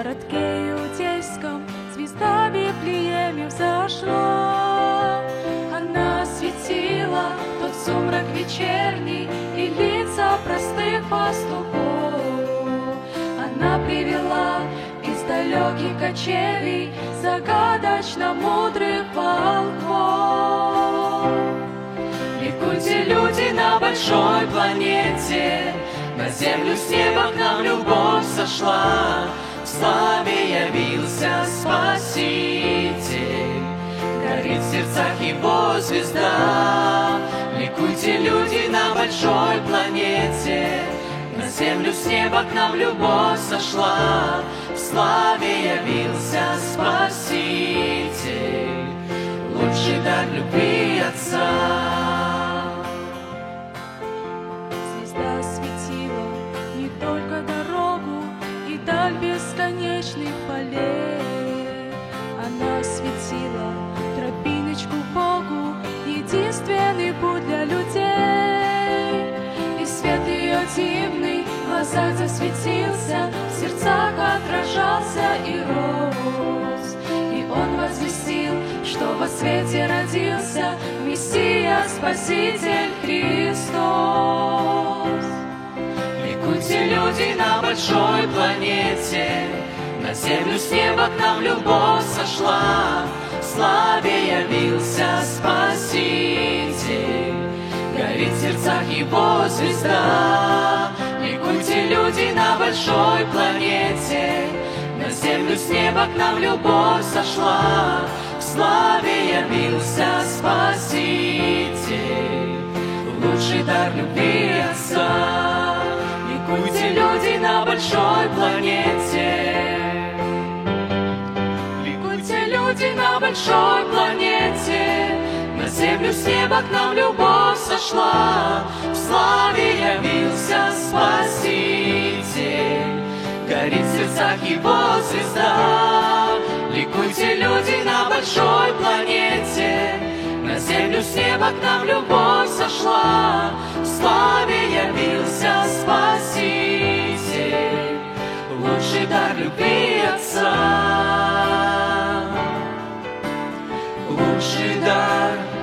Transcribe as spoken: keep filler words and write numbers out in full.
городке иудейском звезда в Вифлееме взошла. Она светила тот сумрак вечерний и лица простых пастухов. Она привела из далеких кочевий загадочно мудрых волхвов. Ликуйте, люди, на большой планете, на землю с неба к нам любовь сошла, в славе явился Спаситель, горит в сердцах его звезда. Ликуйте, люди, на большой планете, на землю с неба к нам любовь сошла, в славе явился Спаситель, лучший дар любви Отца. Звезда светила не только дорогу и даль бесконечных полей, она светила тропиночку к Богу, единственный путь для людей. И свет ее дивный в глазах засветился, в сердцах отражался и рос. И он возвестил, что во свете родился Мессия, Спаситель Христос. Ликуйте, люди, на большой планете, на землю с неба к нам любовь сошла, в славе явился Спаситель, горит в сердцах его звезда. Ликуйте, люди, на большой планете, на землю с неба к нам любовь сошла, в славе явился Спаситель, лучший дар любви Отца. Ликуйте, люди, на большой планете, ликуйте, люди, на большой планете, на землю с неба к нам любовь сошла, в славе явился Спаситель, горит в сердцах его звезда. Ликуйте, люди, на большой планете, на землю с неба к нам любовь сошла, в славе явился Спаситель, лучший дар любви Отца, лучший дар